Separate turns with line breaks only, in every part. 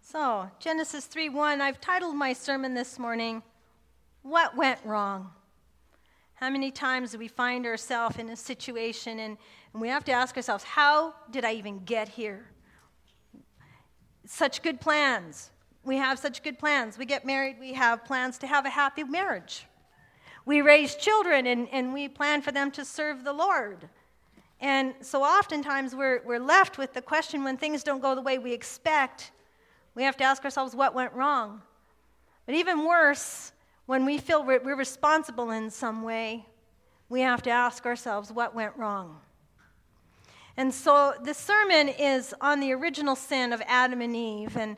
So, Genesis 3:1, I've titled my sermon this morning, What Went Wrong? How many times do we find ourselves in a situation and we have to ask ourselves, how did I even get here? Such good plans. We have such good plans. We get married, we have plans to have a happy marriage. We raise children and we plan for them to serve the Lord. And so oftentimes we're left with the question when things don't go the way we expect, we have to ask ourselves what went wrong. But even worse, when we feel we're responsible in some way, we have to ask ourselves what went wrong. And so the sermon is on the original sin of Adam and Eve. And,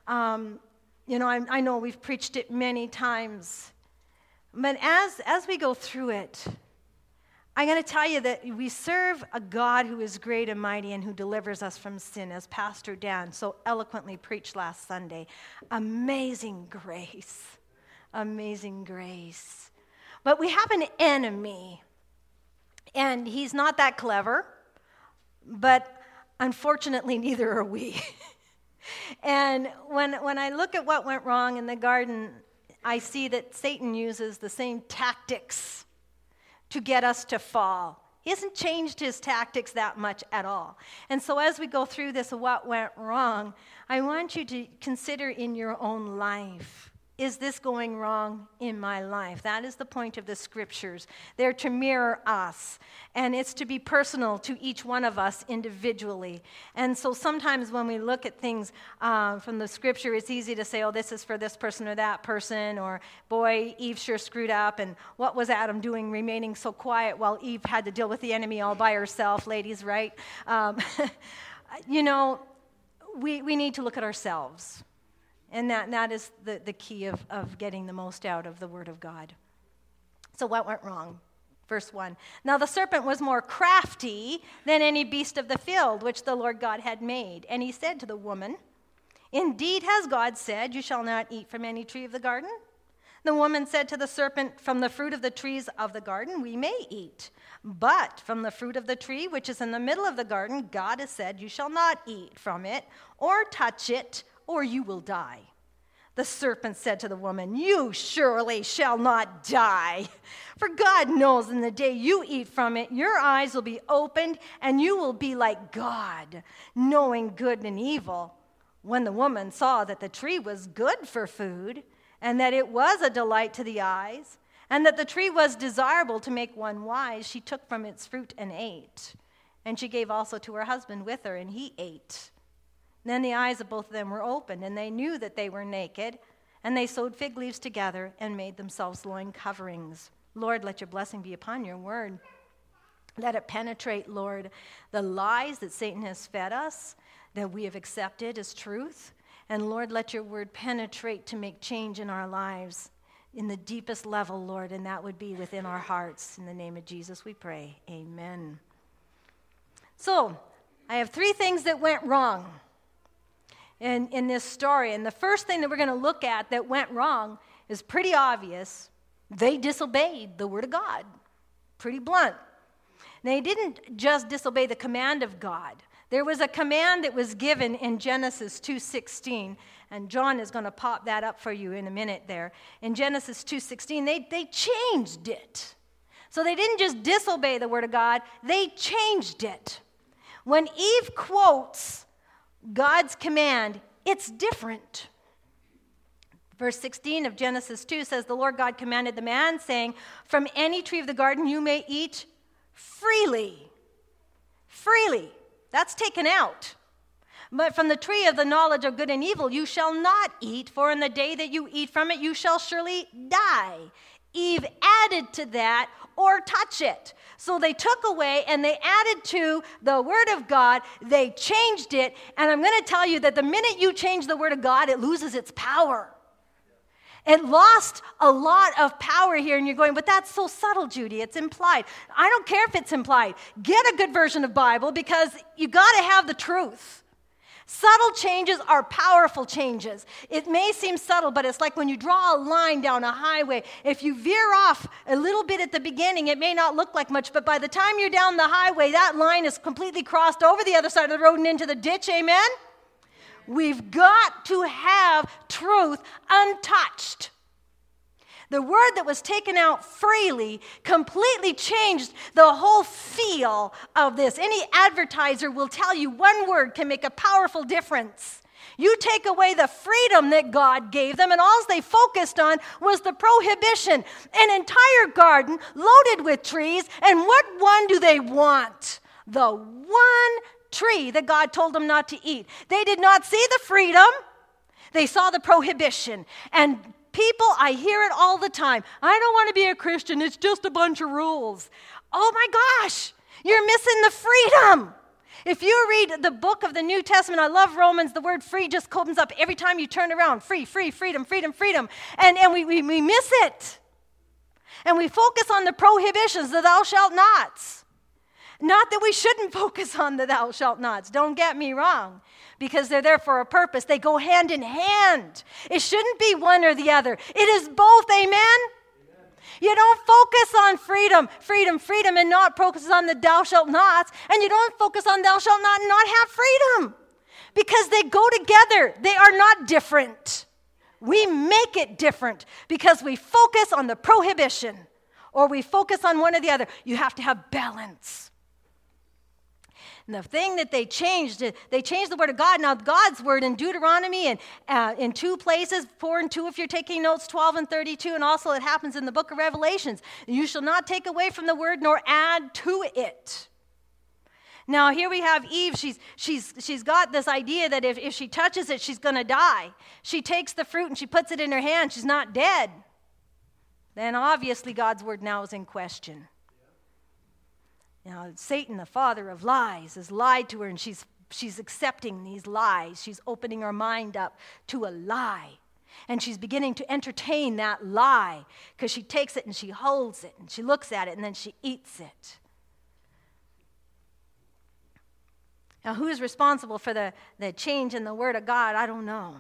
I know we've preached it many times. But as we go through it, I'm going to tell you that we serve a God who is great and mighty and who delivers us from sin, as Pastor Dan so eloquently preached last Sunday. Amazing grace. Amazing grace. But we have an enemy, and he's not that clever, but unfortunately neither are we. And when I look at what went wrong in the garden, I see that Satan uses the same tactics to get us to fall. He hasn't changed his tactics that much at all. And so as we go through this, what went wrong, I want you to consider in your own life, is this going wrong in my life? That is the point of the scriptures. They're to mirror us, and it's to be personal to each one of us individually. And so sometimes when we look at things from the scripture, it's easy to say, oh, this is for this person or that person, or boy, Eve sure screwed up, and what was Adam doing remaining so quiet while Eve had to deal with the enemy all by herself, ladies, right? We need to look at ourselves. And that is the key of getting the most out of the Word of God. So what went wrong? Verse 1. Now the serpent was more crafty than any beast of the field which the Lord God had made. And he said to the woman, Indeed has God said, You shall not eat from any tree of the garden? The woman said to the serpent, From the fruit of the trees of the garden we may eat. But from the fruit of the tree which is in the middle of the garden, God has said, You shall not eat from it or touch it, or you will die. The serpent said to the woman, You surely shall not die. For God knows in the day you eat from it, your eyes will be opened, and you will be like God, knowing good and evil. When the woman saw that the tree was good for food, and that it was a delight to the eyes, and that the tree was desirable to make one wise, she took from its fruit and ate. And she gave also to her husband with her, and he ate. Then the eyes of both of them were opened, and they knew that they were naked, and they sewed fig leaves together and made themselves loin coverings. Lord, let your blessing be upon your word. Let it penetrate, Lord, the lies that Satan has fed us, that we have accepted as truth. And Lord, let your word penetrate to make change in our lives in the deepest level, Lord, and that would be within our hearts. In the name of Jesus we pray. Amen. So, I have 3 things that went wrong in this story. And the first thing that we're going to look at that went wrong is pretty obvious. They disobeyed the word of God. Pretty blunt. They didn't just disobey the command of God. There was a command that was given in Genesis 2:16, and John is going to pop that up for you in a minute there. In Genesis 2:16, they changed it. So they didn't just disobey the word of God, they changed it. When Eve quotes God's command, it's different. Verse 16 of Genesis 2 says, The Lord God commanded the man, saying, From any tree of the garden you may eat freely. Freely. That's taken out. But from the tree of the knowledge of good and evil you shall not eat, for in the day that you eat from it you shall surely die. Eve added to that, or touch it. So they took away and they added to the word of God. They changed it. And I'm going to tell you that the minute you change the word of God, it loses its power. It lost a lot of power here. And you're going, but that's so subtle, Judy. It's implied. I don't care if it's implied. Get a good version of Bible because you got to have the truth. Subtle changes are powerful changes. It may seem subtle, but it's like when you draw a line down a highway. If you veer off a little bit at the beginning, it may not look like much, but by the time you're down the highway, that line is completely crossed over the other side of the road and into the ditch, amen? We've got to have truth untouched. The word that was taken out freely completely changed the whole feel of this. Any advertiser will tell you one word can make a powerful difference. You take away the freedom that God gave them, and all they focused on was the prohibition. An entire garden loaded with trees, and what one do they want? The one tree that God told them not to eat. They did not see the freedom. They saw the prohibition. And people, I hear it all the time. I don't want to be a Christian. It's just a bunch of rules. Oh my gosh, you're missing the freedom. If you read the book of the New Testament, I love Romans, the word free just comes up every time you turn around. Free, free, freedom, freedom, freedom. And we miss it. And we focus on the prohibitions, the thou shalt nots. Not that we shouldn't focus on the thou shalt nots. Don't get me wrong. Because they're there for a purpose. They go hand in hand. It shouldn't be one or the other. It is both, amen? You don't focus on freedom, freedom, freedom, and not focus on the thou shalt nots, and you don't focus on thou shalt not and not have freedom. Because they go together. They are not different. We make it different because we focus on the prohibition, or we focus on one or the other. You have to have balance. And the thing that they changed the word of God. Now, God's word in Deuteronomy and in two places, 4 and 2 if you're taking notes, 12 and 32, and also it happens in the book of Revelations. You shall not take away from the word nor add to it. Now, here we have Eve. She's got this idea that if she touches it, she's going to die. She takes the fruit and she puts it in her hand. She's not dead. Then obviously God's word now is in question. Now, Satan, the father of lies, has lied to her, and she's accepting these lies. She's opening her mind up to a lie. And she's beginning to entertain that lie because she takes it and she holds it and she looks at it and then she eats it. Now, who is responsible for the change in the Word of God? I don't know.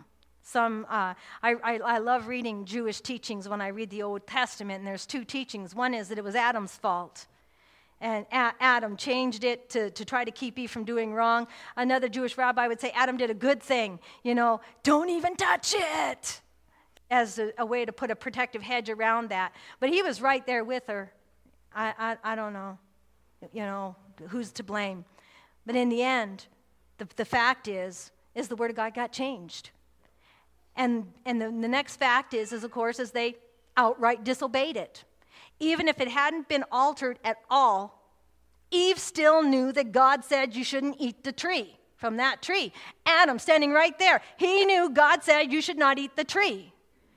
I love reading Jewish teachings when I read the Old Testament, and there's two teachings. One is that it was Adam's fault. And Adam changed it to try to keep Eve from doing wrong. Another Jewish rabbi would say Adam did a good thing. Don't even touch it, as a way to put a protective hedge around that. But he was right there with her. I don't know, who's to blame. But in the end, the fact is the Word of God got changed. And the next fact is, of course, is they outright disobeyed it. Even if it hadn't been altered at all, Eve still knew that God said you shouldn't eat the tree, from that tree. Adam, standing right there, he knew God said you should not eat the tree.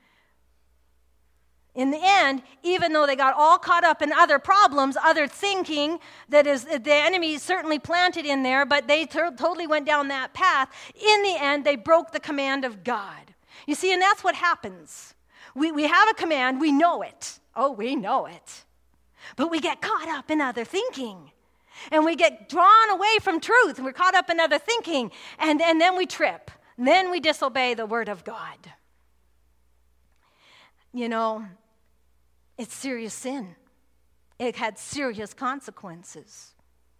In the end, even though they got all caught up in other problems, other thinking that is the enemy certainly planted in there, but they totally went down that path, in the end, they broke the command of God. You see, and that's what happens. We have a command, we know it. Oh, we know it. But we get caught up in other thinking. And we get drawn away from truth. And we're caught up in other thinking. And then we trip. Then we disobey the Word of God. It's serious sin. It had serious consequences.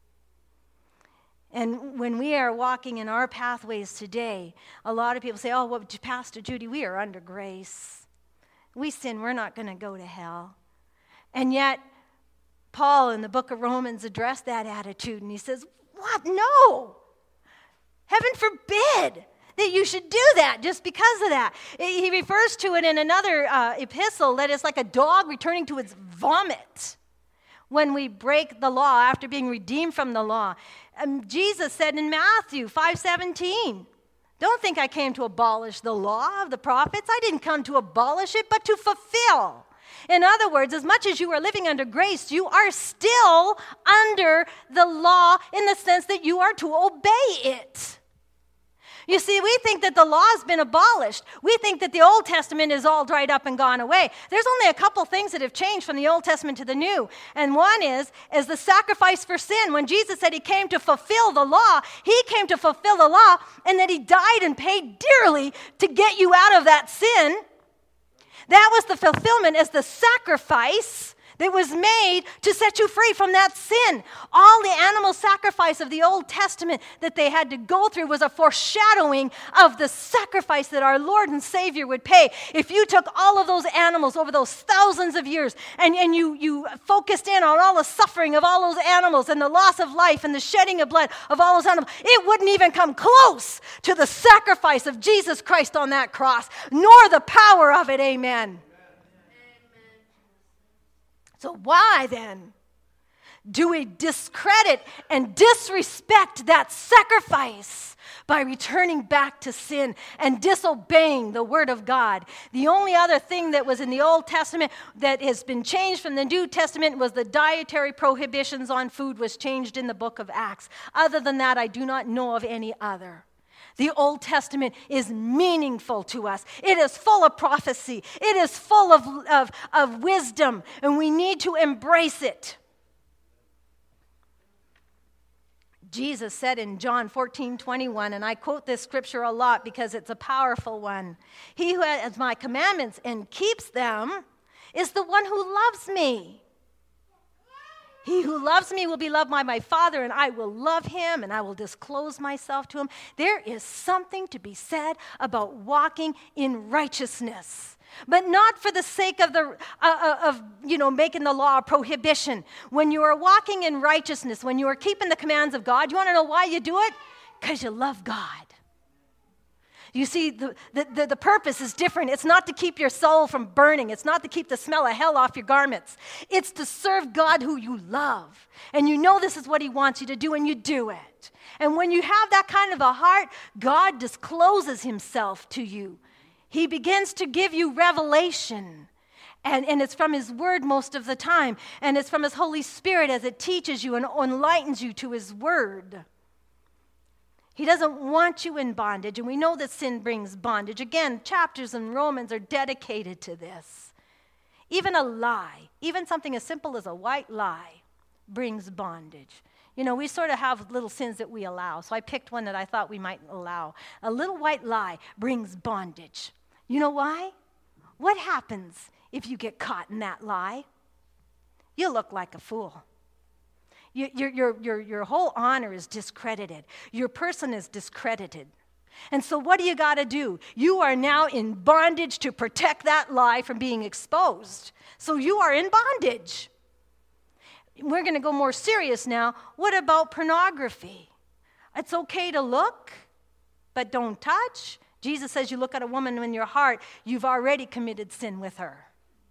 And when we are walking in our pathways today, a lot of people say, oh, well, Pastor Judy, we are under grace. We sin, we're not going to go to hell. And yet, Paul in the book of Romans addressed that attitude, and he says, what? No! Heaven forbid that you should do that just because of that. He refers to it in another epistle that it's like a dog returning to its vomit when we break the law after being redeemed from the law. Jesus said in Matthew 5:17, don't think I came to abolish the law of the prophets. I didn't come to abolish it, but to fulfill. In other words, as much as you are living under grace, you are still under the law in the sense that you are to obey it. You see, we think that the law has been abolished. We think that the Old Testament is all dried up and gone away. There's only a couple things that have changed from the Old Testament to the New. And one is the sacrifice for sin. When Jesus said he came to fulfill the law, he came to fulfill the law, and that he died and paid dearly to get you out of that sin. That was the fulfillment as the sacrifice that was made to set you free from that sin. All the animal sacrifice of the Old Testament that they had to go through was a foreshadowing of the sacrifice that our Lord and Savior would pay. If you took all of those animals over those thousands of years and you focused in on all the suffering of all those animals and the loss of life and the shedding of blood of all those animals, it wouldn't even come close to the sacrifice of Jesus Christ on that cross, nor the power of it. Amen. So why then do we discredit and disrespect that sacrifice by returning back to sin and disobeying the Word of God? The only other thing that was in the Old Testament that has been changed from the New Testament was the dietary prohibitions on food was changed in the book of Acts. Other than that, I do not know of any other. The Old Testament is meaningful to us. It is full of prophecy. It is full of wisdom, and we need to embrace it. Jesus said in John 14:21, and I quote this scripture a lot because it's a powerful one. He who has my commandments and keeps them is the one who loves me. He who loves me will be loved by my Father, and I will love him, and I will disclose myself to him. There is something to be said about walking in righteousness, but not for the sake of making the law a prohibition. When you are walking in righteousness, when you are keeping the commands of God, you want to know why you do it? Because you love God. You see, the purpose is different. It's not to keep your soul from burning. It's not to keep the smell of hell off your garments. It's to serve God who you love. And you know this is what he wants you to do, and you do it. And when you have that kind of a heart, God discloses himself to you. He begins to give you revelation. And it's from his word most of the time. And it's from his Holy Spirit as it teaches you and enlightens you to his word. He doesn't want you in bondage, and we know that sin brings bondage. Again, chapters in Romans are dedicated to this. Even a lie, even something as simple as a white lie, brings bondage. You know, we sort of have little sins that we allow, so I picked one that I thought we might allow. A little white lie brings bondage. You know why? What happens if you get caught in that lie? You look like a fool. Your whole honor is discredited. Your person is discredited. And so what do you got to do? You are now in bondage to protect that lie from being exposed. So you are in bondage. We're going to go more serious now. What about pornography? It's okay to look, but don't touch. Jesus says you look at a woman in your heart, you've already committed sin with her.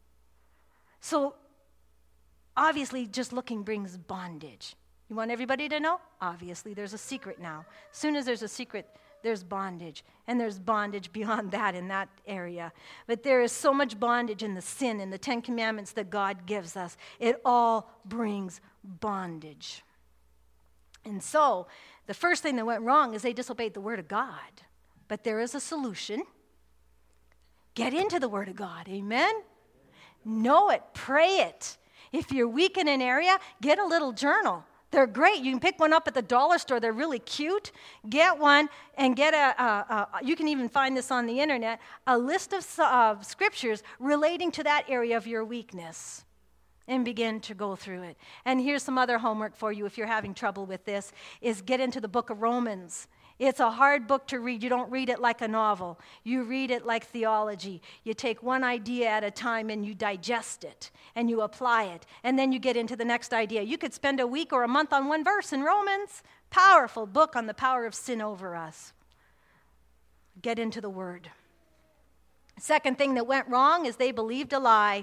So obviously, just looking brings bondage. You want everybody to know? Obviously, there's a secret now. As soon as there's a secret, there's bondage. And there's bondage beyond that in that area. But there is so much bondage in the sin, in the 10 Commandments that God gives us. It all brings bondage. And so, the first thing that went wrong is they disobeyed the Word of God. But there is a solution. Get into the Word of God. Amen? Know it. Pray it. If you're weak in an area, get a little journal. They're great. You can pick one up at the dollar store. They're really cute. Get one and get you can even find this on the internet, a list of scriptures relating to that area of your weakness and begin to go through it. And here's some other homework for you if you're having trouble with this, is get into the book of Romans. It's a hard book to read. You don't read it like a novel. You read it like theology. You take one idea at a time and you digest it and you apply it. And then you get into the next idea. You could spend a week or a month on one verse in Romans. Powerful book on the power of sin over us. Get into the Word. Second thing that went wrong is they believed a lie.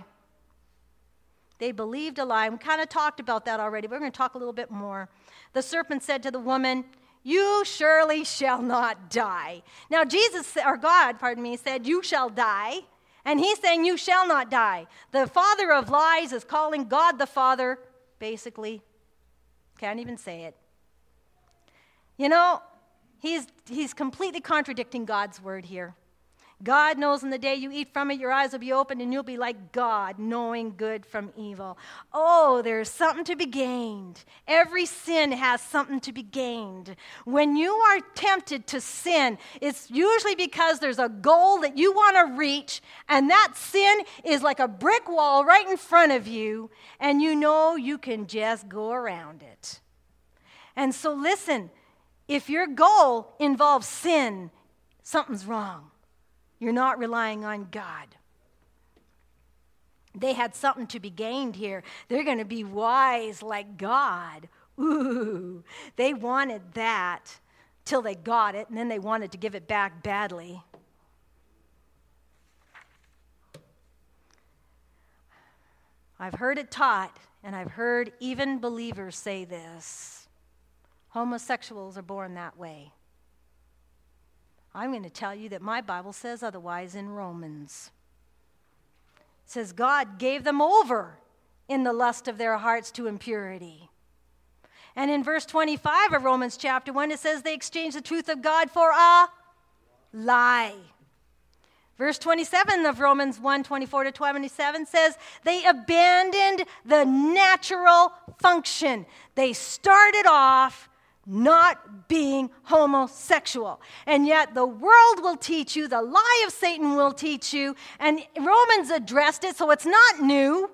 They believed a lie. We kind of talked about that already, but we're going to talk a little bit more. The serpent said to the woman, "You surely shall not die." Now God said, "You shall die." And he's saying, "You shall not die." The father of lies is calling God the Father, basically. Can't even say it. You know, he's completely contradicting God's word here. God knows in the day you eat from it, your eyes will be opened and you'll be like God, knowing good from evil. Oh, there's something to be gained. Every sin has something to be gained. When you are tempted to sin, it's usually because there's a goal that you want to reach, and that sin is like a brick wall right in front of you, and you know you can just go around it. And so listen, if your goal involves sin, something's wrong. You're not relying on God. They had something to be gained here. They're going to be wise like God. Ooh, they wanted that till they got it, and then they wanted to give it back badly. I've heard it taught, and I've heard even believers say this. Homosexuals are born that way. I'm going to tell you that my Bible says otherwise in Romans. It says God gave them over in the lust of their hearts to impurity. And in verse 25 of Romans chapter 1, it says they exchanged the truth of God for a lie. Verse 27 of Romans 1:24-27 says they abandoned the natural function. They started off not being homosexual. And yet the world will teach you, the lie of Satan will teach you, and Romans addressed it, so it's not new,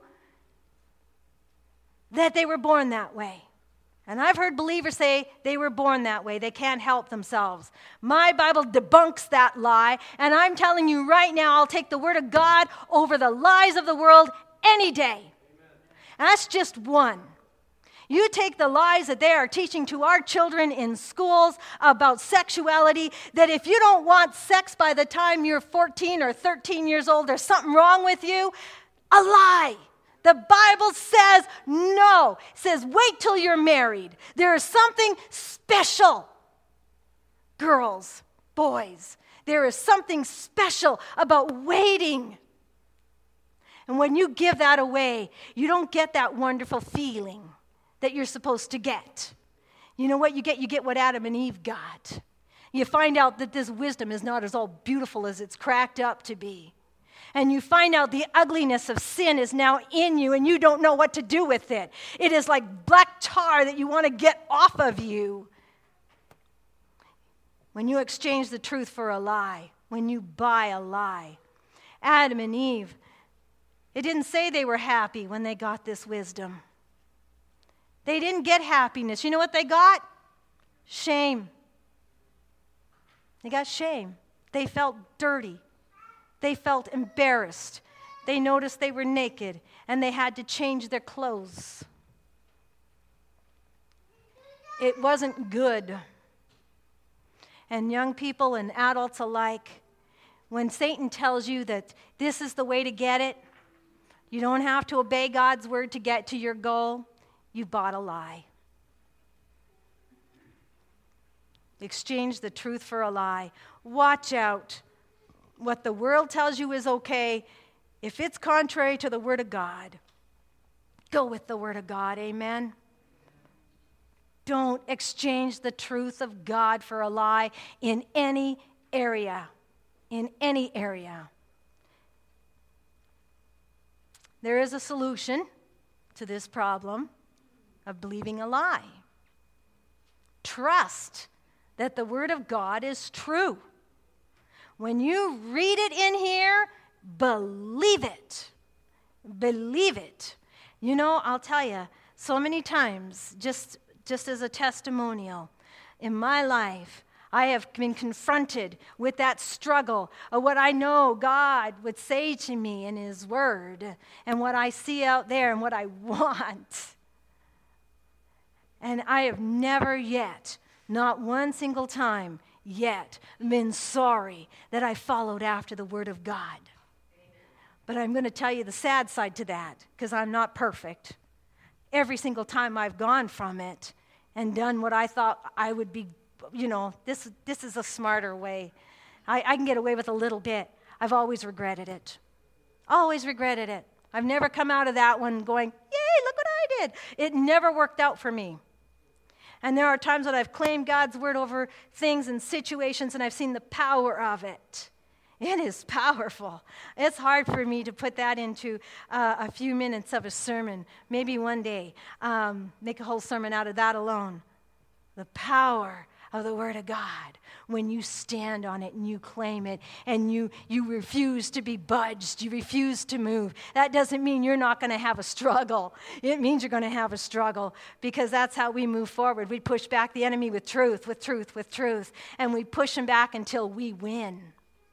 that they were born that way. And I've heard believers say they were born that way. They can't help themselves. My Bible debunks that lie, and I'm telling you right now, I'll take the Word of God over the lies of the world any day. Amen. And that's just one. You take the lies that they are teaching to our children in schools about sexuality, that if you don't want sex by the time you're 14 or 13 years old, there's something wrong with you. A lie. The Bible says no. It says wait till you're married. There is something special. Girls, boys, there is something special about waiting. And when you give that away, you don't get that wonderful feeling that you're supposed to get. You know what you get? You get what Adam and Eve got. You find out that this wisdom is not as all beautiful as it's cracked up to be. And you find out the ugliness of sin is now in you and you don't know what to do with it. It is like black tar that you want to get off of you. When you exchange the truth for a lie, when you buy a lie. Adam and Eve, it didn't say they were happy when they got this wisdom. They didn't get happiness. You know what they got? Shame. They got shame. They felt dirty. They felt embarrassed. They noticed they were naked, and they had to change their clothes. It wasn't good. And young people and adults alike, when Satan tells you that this is the way to get it, you don't have to obey God's word to get to your goal, you bought a lie. Exchange the truth for a lie. Watch out. What the world tells you is okay, if it's contrary to the Word of God, go with the Word of God. Amen? Don't exchange the truth of God for a lie in any area. In any area. There is a solution to this problem of believing a lie. Trust that the Word of God is true. When you read it in here, believe it. Believe it. You know, I'll tell you, so many times, just as a testimonial, in my life, I have been confronted with that struggle of what I know God would say to me in His Word and what I see out there and what I want. And I have never yet, not one single time yet, been sorry that I followed after the Word of God. But I'm going to tell you the sad side to that, because I'm not perfect. Every single time I've gone from it and done what I thought I would be, you know, this is a smarter way. I can get away with a little bit. I've always regretted it. Always regretted it. I've never come out of that one going, yay, look what I did. It never worked out for me. And there are times when I've claimed God's word over things and situations, and I've seen the power of it It is powerful. It's hard for me to put that into a few minutes of a sermon. Maybe one day, make a whole sermon out of that alone. The power of the Word of God, when you stand on it and you claim it and you refuse to be budged, you refuse to move. That doesn't mean you're not going to have a struggle. It means you're going to have a struggle, because that's how we move forward. We push back the enemy with truth, and we push him back until we win.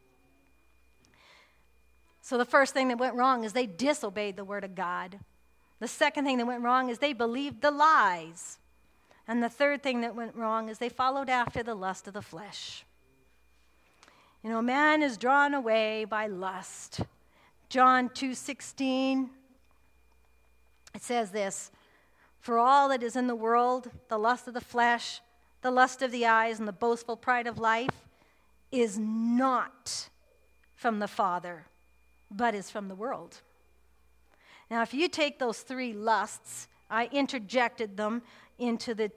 So the first thing that went wrong is they disobeyed the Word of God. The second thing that went wrong is they believed the lies. And the third thing that went wrong is they followed after the lust of the flesh. You know, man is drawn away by lust. John 2:16, it says this, "For all that is in the world, the lust of the flesh, the lust of the eyes, and the boastful pride of life, is not from the Father, but is from the world." Now, if you take those three lusts, I interjected them into the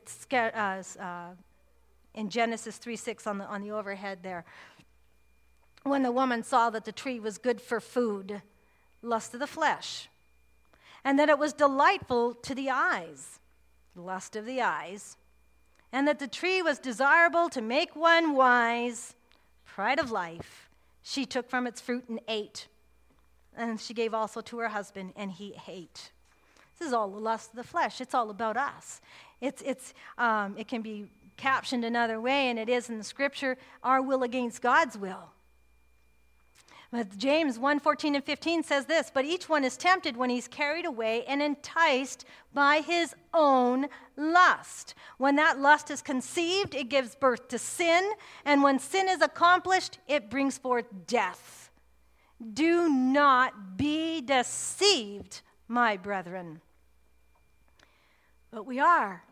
in Genesis 3:6 on the overhead there. When the woman saw that the tree was good for food, lust of the flesh, and that it was delightful to the eyes, lust of the eyes, and that the tree was desirable to make one wise, pride of life, she took from its fruit and ate. And she gave also to her husband, and he ate. This is all the lust of the flesh. It's all about us. It can be captioned another way, and it is in the Scripture, our will against God's will. But James 1:14 and 15 says this, "But each one is tempted when he's carried away and enticed by his own lust. When that lust is conceived, it gives birth to sin, and when sin is accomplished, it brings forth death. Do not be deceived, my brethren." But we are,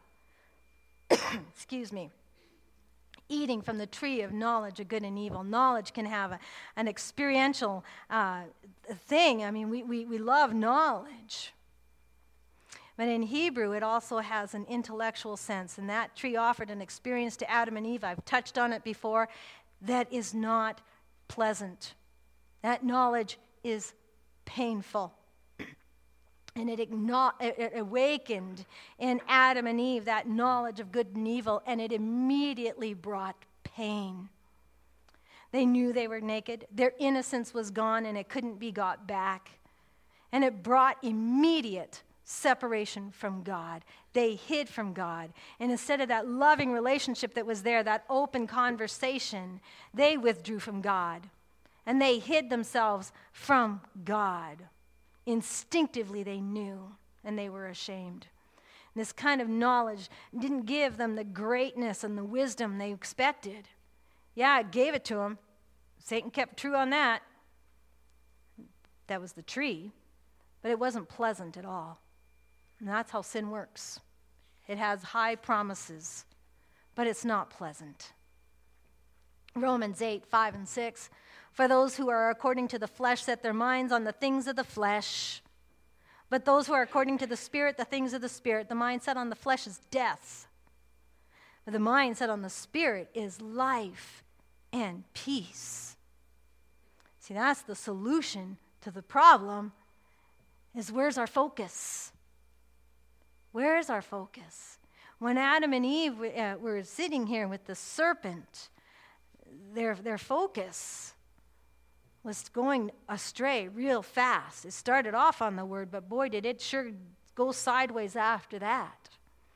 eating from the tree of knowledge of good and evil. Knowledge can have an experiential thing. I mean, we love knowledge. But in Hebrew, it also has an intellectual sense, and that tree offered an experience to Adam and Eve, I've touched on it before, that is not pleasant. That knowledge is painful. And it awakened in Adam and Eve that knowledge of good and evil, and it immediately brought pain. They knew they were naked. Their innocence was gone, and it couldn't be got back. And it brought immediate separation from God. They hid from God. And instead of that loving relationship that was there, that open conversation, they withdrew from God. And they hid themselves from God. Instinctively they knew, and they were ashamed. And this kind of knowledge didn't give them the greatness and the wisdom they expected. Yeah, it gave it to them. Satan kept true on that. That was the tree. But it wasn't pleasant at all. And that's how sin works. It has high promises, but it's not pleasant. Romans 8:5 and 6. "For those who are according to the flesh set their minds on the things of the flesh. But those who are according to the Spirit, the things of the Spirit. The mind set on the flesh is death. But the mind set on the Spirit is life and peace." See, that's the solution to the problem, is where's our focus? Where is our focus? When Adam and Eve were sitting here with the serpent, their focus was going astray real fast. It started off on the word, but boy, did it sure go sideways after that.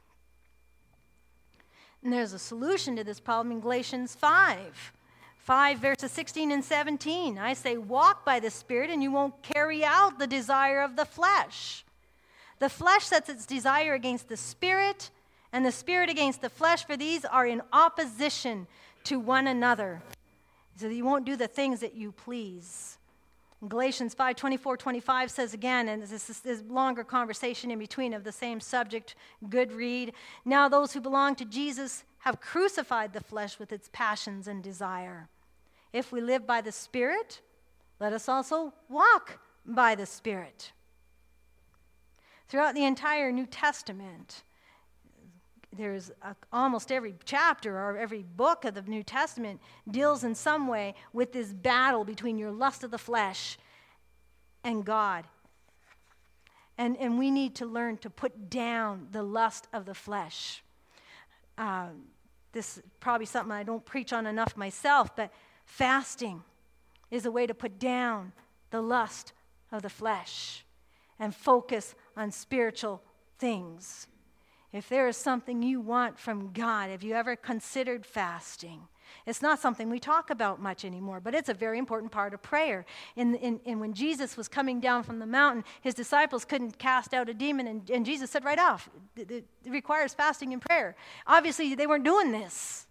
And there's a solution to this problem in Galatians 5 verses 16 and 17. I say, walk by the Spirit, and you won't carry out the desire of the flesh. The flesh sets its desire against the Spirit, and the Spirit against the flesh, for these are in opposition to one another, so that you won't do the things that you please. Galatians 5:24-25 says again, and this is this longer conversation in between of the same subject, good read. "Now those who belong to Jesus have crucified the flesh with its passions and desire. If we live by the Spirit, let us also walk by the Spirit." Throughout the entire New Testament, almost every chapter or every book of the New Testament deals in some way with this battle between your lust of the flesh and God. And we need to learn to put down the lust of the flesh. This is probably something I don't preach on enough myself, but fasting is a way to put down the lust of the flesh and focus on spiritual things. If there is something you want from God, have you ever considered fasting? It's not something we talk about much anymore, but it's a very important part of prayer. And when Jesus was coming down from the mountain, his disciples couldn't cast out a demon, and Jesus said right off, it requires fasting and prayer. Obviously, they weren't doing this.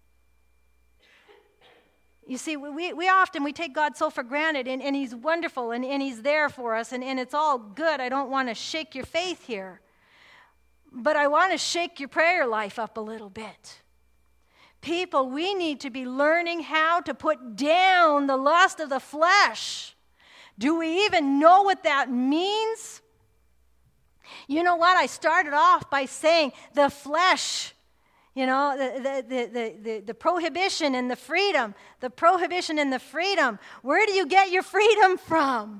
You see, we often take God so for granted, and he's wonderful, and he's there for us, and it's all good. I don't want to shake your faith here. But I want to shake your prayer life up a little bit. People, we need to be learning how to put down the lust of the flesh. Do we even know what that means? You know what? I started off by saying the flesh, the prohibition and the freedom. The prohibition and the freedom. Where do you get your freedom from?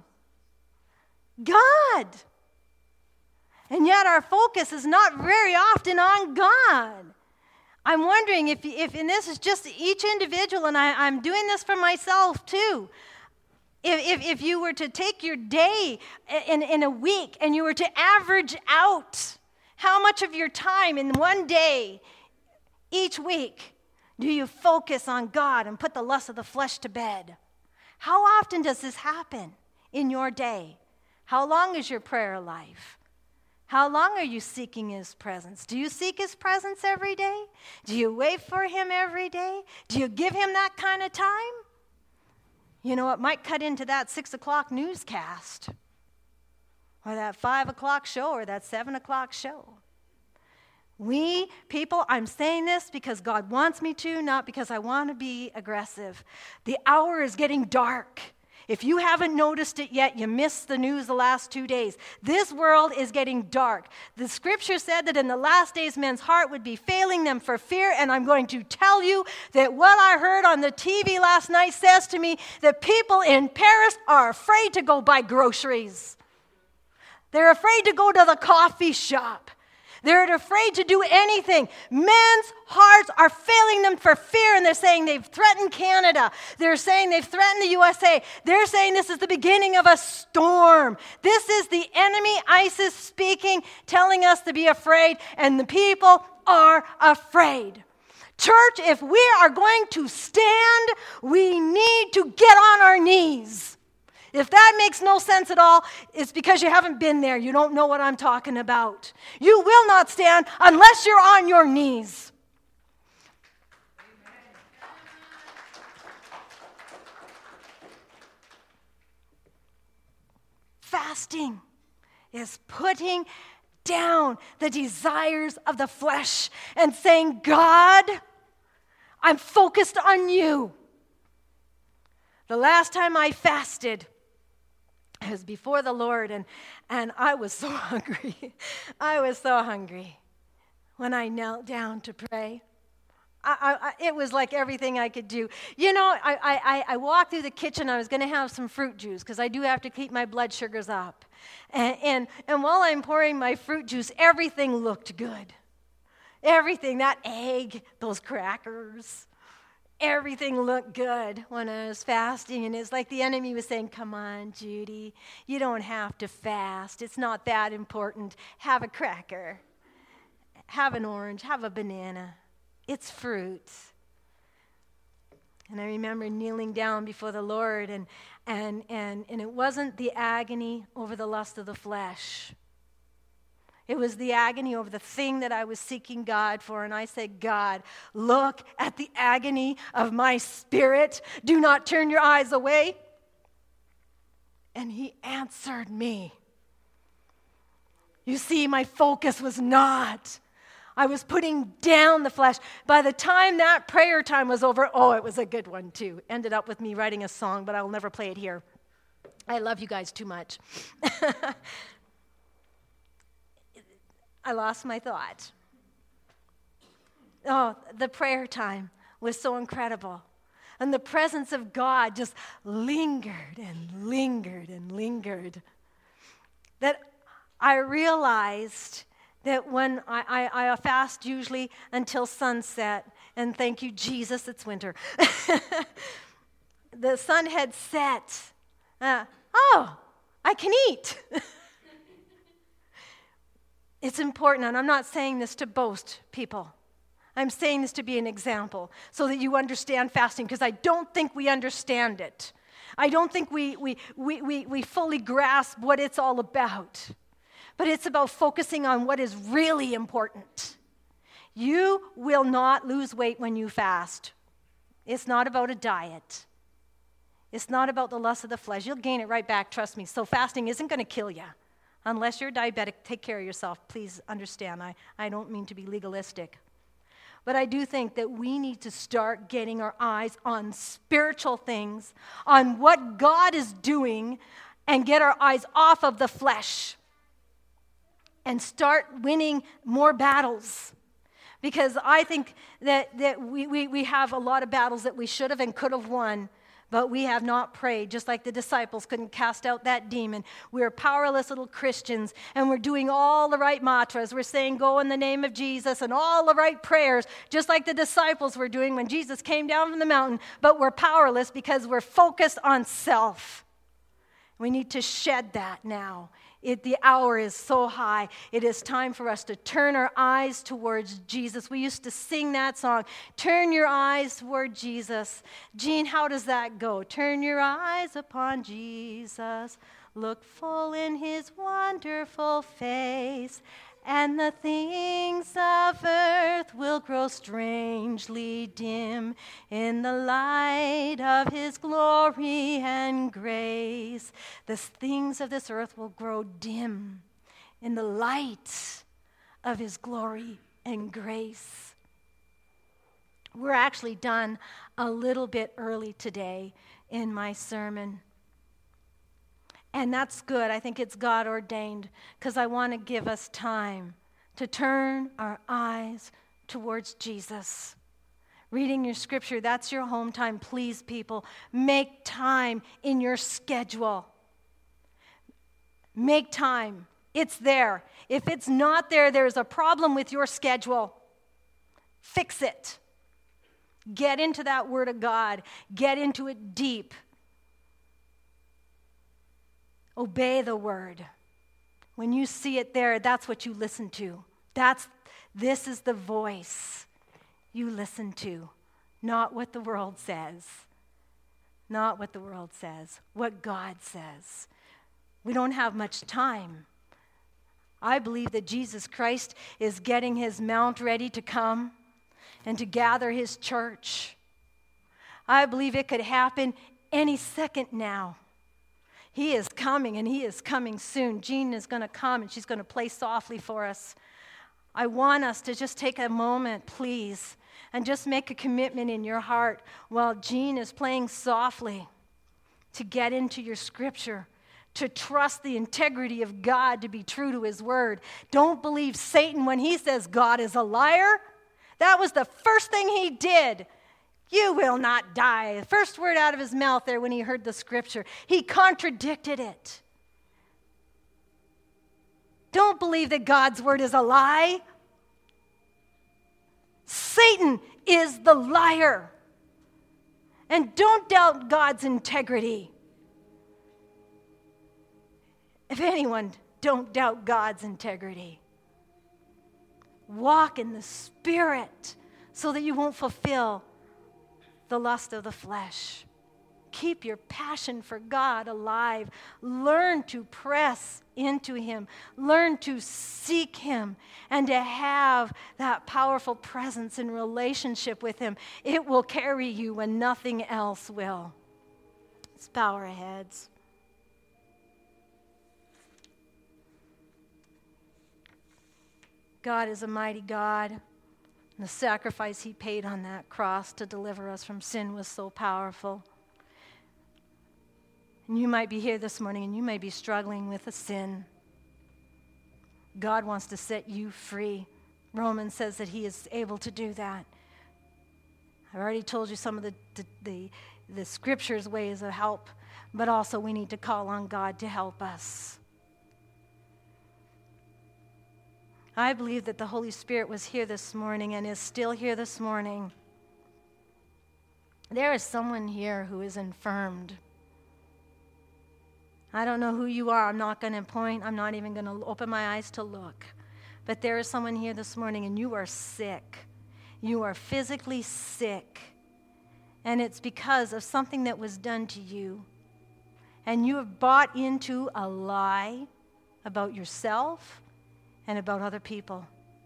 God. And yet our focus is not very often on God. I'm wondering if and this is just each individual, and I'm doing this for myself too. If you were to take your day in a week and you were to average out how much of your time in one day each week do you focus on God and put the lust of the flesh to bed? How often does this happen in your day? How long is your prayer life? How long are you seeking his presence? Do you seek his presence every day? Do you wait for him every day? Do you give him that kind of time? You know, it might cut into that 6 o'clock newscast or that 5 o'clock show or that 7 o'clock show. We, people, I'm saying this because God wants me to, not because I want to be aggressive. The hour is getting dark. If you haven't noticed it yet, you missed the news the last 2 days. This world is getting dark. The scripture said that in the last days, men's heart would be failing them for fear, and I'm going to tell you that what I heard on the TV last night says to me that people in Paris are afraid to go buy groceries. They're afraid to go to the coffee shop. They're afraid to do anything. Men's hearts are failing them for fear, and they're saying they've threatened Canada. They're saying they've threatened the USA. They're saying this is the beginning of a storm. This is the enemy, ISIS speaking, telling us to be afraid, and the people are afraid. Church, if we are going to stand, we need to get on our knees. If that makes no sense at all, it's because you haven't been there. You don't know what I'm talking about. You will not stand unless you're on your knees. Fasting is putting down the desires of the flesh and saying, God, I'm focused on you. The last time I fasted, I was before the Lord, and I was so hungry. I was so hungry when I knelt down to pray. It was like everything I could do. You know, I walked through the kitchen. I was going to have some fruit juice because I do have to keep my blood sugars up. And while I'm pouring my fruit juice, everything looked good. Everything, that egg, those crackers. Everything looked good when I was fasting, and it's like the enemy was saying, come on, Judy, you don't have to fast. It's not that important. Have a cracker. Have an orange. Have a banana. It's fruit. And I remember kneeling down before the Lord, and it wasn't the agony over the lust of the flesh. It was the agony over the thing that I was seeking God for. And I said, God, look at the agony of my spirit. Do not turn your eyes away. And he answered me. You see, my focus was not. I was putting down the flesh. By the time that prayer time was over, it was a good one too. Ended up with me writing a song, but I will never play it here. I love you guys too much. I lost my thought. the prayer time was so incredible. And the presence of God just lingered and lingered and lingered. That I realized that when I fast usually until sunset, and thank you, Jesus, it's winter. The sun had set. I can eat. It's important, and I'm not saying this to boast people. I'm saying this to be an example so that you understand fasting, because I don't think we understand it. I don't think we fully grasp what it's all about. But it's about focusing on what is really important. You will not lose weight when you fast. It's not about a diet. It's not about the lust of the flesh. You'll gain it right back, trust me. So fasting isn't going to kill you. Unless you're diabetic, take care of yourself. Please understand, I don't mean to be legalistic. But I do think that we need to start getting our eyes on spiritual things, on what God is doing, and get our eyes off of the flesh and start winning more battles. Because I think that we have a lot of battles that we should have and could have won, but we have not prayed, just like the disciples couldn't cast out that demon. We're powerless little Christians, and we're doing all the right mantras. We're saying, go in the name of Jesus, and all the right prayers, just like the disciples were doing when Jesus came down from the mountain, but we're powerless because we're focused on self. We need to shed that now. The hour is so high. It is time for us to turn our eyes towards Jesus. We used to sing that song, turn your eyes toward Jesus. Jean, how does that go? Turn your eyes upon Jesus. Look full in his wonderful face. And the things of earth will grow strangely dim in the light of his glory and grace. The things of this earth will grow dim in the light of his glory and grace. We're actually done a little bit early today in my sermon. And that's good. I think it's God ordained, because I want to give us time to turn our eyes towards Jesus. Reading your scripture, that's your home time. Please, people, make time in your schedule. Make time. It's there. If it's not there, there's a problem with your schedule. Fix it. Get into that Word of God. Get into it deep. Obey the word. When you see it there, that's what you listen to. This is the voice you listen to, not what the world says. Not what the world says, what God says. We don't have much time. I believe that Jesus Christ is getting his mount ready to come and to gather his church. I believe it could happen any second now. He is coming, and he is coming soon. Jean is going to come, and she's going to play softly for us. I want us to just take a moment, please, and just make a commitment in your heart while Jean is playing softly to get into your scripture, to trust the integrity of God to be true to his word. Don't believe Satan when he says God is a liar. That was the first thing he did. You will not die. The first word out of his mouth there when he heard the scripture. He contradicted it. Don't believe that God's word is a lie. Satan is the liar. And don't doubt God's integrity. If anyone, don't doubt God's integrity. Walk in the Spirit so that you won't fulfill the lust of the flesh. Keep your passion for God alive. Learn to press into him. Learn to seek him and to have that powerful presence and relationship with him. It will carry you when nothing else will. Let's bow our heads. God is a mighty God. And the sacrifice he paid on that cross to deliver us from sin was so powerful. And you might be here this morning and you may be struggling with a sin. God wants to set you free Romans says that he is able to do that. I've already told you some of the scriptures' ways of help, but also we need to call on God to help us. I believe that the Holy Spirit was here this morning and is still here this morning. There is someone here who is infirmed. I don't know who you are. I'm not going to point. I'm not even going to open my eyes to look. But there is someone here this morning and you are sick. You are physically sick. And it's because of something that was done to you. And you have bought into a lie about yourself and about other people.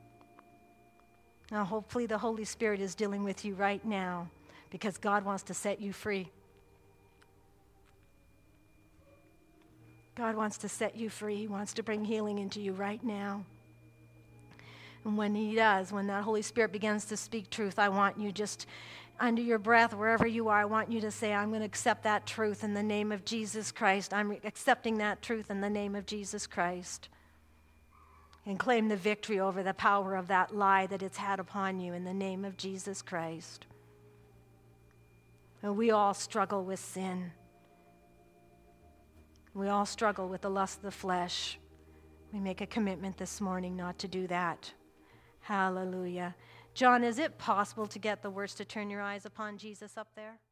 Now, hopefully the Holy Spirit is dealing with you right now because God wants to set you free. God wants to set you free. He wants to bring healing into you right now. And when he does, when that Holy Spirit begins to speak truth, I want you just under your breath, wherever you are, I want you to say, I'm going to accept that truth in the name of Jesus Christ. I'm accepting that truth in the name of Jesus Christ. And claim the victory over the power of that lie that it's had upon you in the name of Jesus Christ. And we all struggle with sin. We all struggle with the lust of the flesh. We make a commitment this morning not to do that. Hallelujah. John, is it possible to get the words to turn your eyes upon Jesus up there?